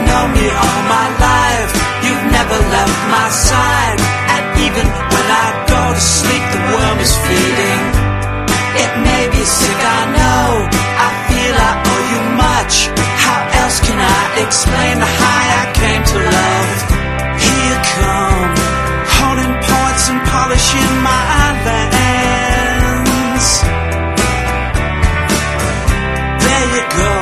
known me all my life. You've never left my side. And even when I go to sleep, the worm is feeding. It may be sick, I know. I feel I owe you much. How else can I explain the high I came to love? Here you come, holding points and polishing my lens. There you go.